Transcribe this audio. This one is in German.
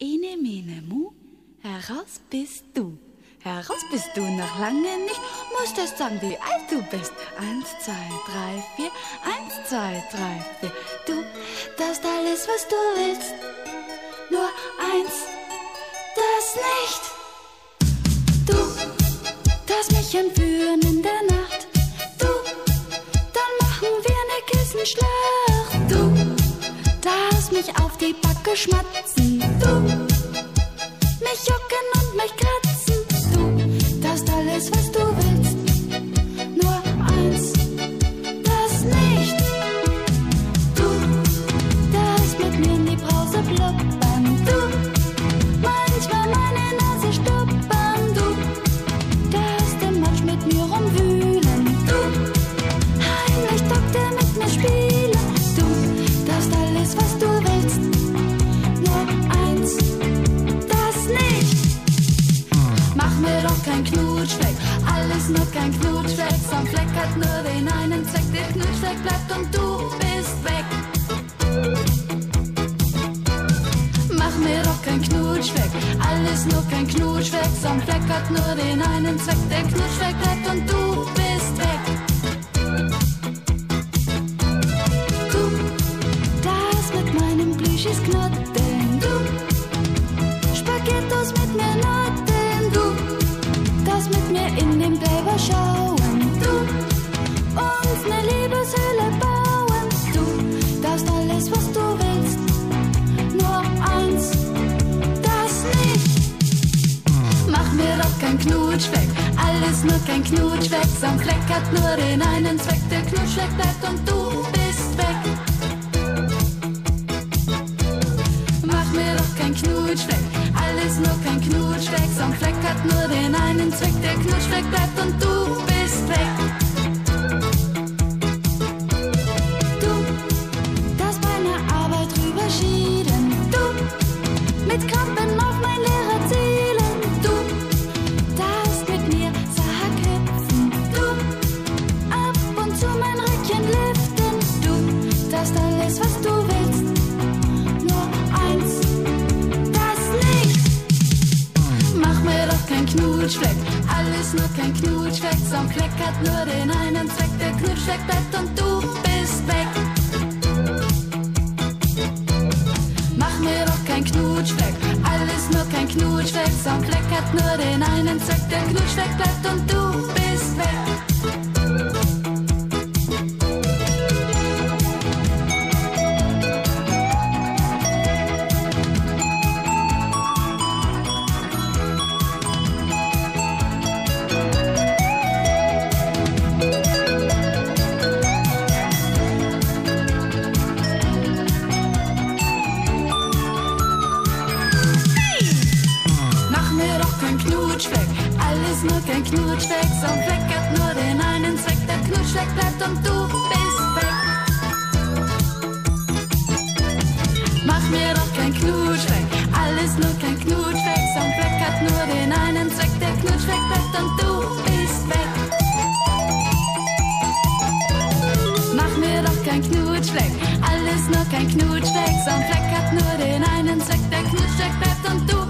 Ene, mene, mu, heraus bist du. Heraus bist du noch lange nicht, musst erst sagen, wie alt du bist. 1, 2, 3, 4, 1, 2, 3, 4. Du darfst alles, was du willst, nur eins, das nicht. Du darfst mich entführen in der Nacht. Du, dann machen wir eine Kissenschlacht. Du darfst mich auf die Backe schmatzen. Du, mich jucken und mich kratzen. Du darfst alles, was du willst, nur eins, das nicht. Du darfst mit mir in die Brause blubbern. Du, manchmal meine Nase stuppern. Du darfst im Matsch mit mir rumwühlen. Du, heimlich Doktor mit mir spielen. Du darfst alles, was du willst, nur eins, das nicht. Mach mir doch kein Knutschfleck, alles nur kein Knutschfleck. So ein Fleck hat nur den einen Zweck, der Knutschfleck bleibt und du bist weg. Mach mir doch kein Knutschfleck, alles nur kein Knutschfleck. So ein Fleck hat nur den einen Zweck, der Knutschfleck bleibt und du bist weg. Du darfst mit meinem Plüschis knuddeln. Du Spaghettos mit mir nadeln. Du darfst mit mir in den Playboy schauen. Du uns ne Liebeshöhle bauen. Du darfst alles, was du willst, nur eins, das nicht. Mach mir doch kein Knutschfleck, alles nur kein Knutschfleck. So ein Fleck hat nur den einen Zweck, der Knutschfleck bleibt und du bist weg. Mach mir doch kein Knutschfleck, alles nur kein Knutschfleck. So ein Fleck hat nur den einen Zweck, der Knutschfleck bleibt und du bist weg. Du darfst meine Arbeit rüberschieben. Du mit Krampen auf mein Lehrer zielen. Du darfst mit mir Sack hüpfen. Du ab und zu mein Röckchen liften. Du darfst alles, was du willst, nur eins, das nicht. Mach mir doch kein Knutschfleck, alles nur kein Knutschfleck. So ein Fleck hat nur den einen Zweck, der Knutschfleck bleibt und du bist weg. Mach mir doch kein Knutschfleck, alles nur kein Knutschfleck. So ein Fleck hat nur den einen Zweck, der Knutschfleck bleibt und du bist weg. Alles nur kein Knutschfleck, so ein Fleck hat nur den einen Zweck, der Knutschfleck bleibt und du bist weg. Mach mir doch kein Knutschfleck, alles nur kein Knutschfleck, so ein Fleck hat nur den einen Zweck, der Knutschfleck bleibt und du bist weg. Mach mir doch kein Knutschfleck, alles nur kein Knutschfleck, so ein Fleck hat nur den einen Zweck, der Knutschfleck bleibt und du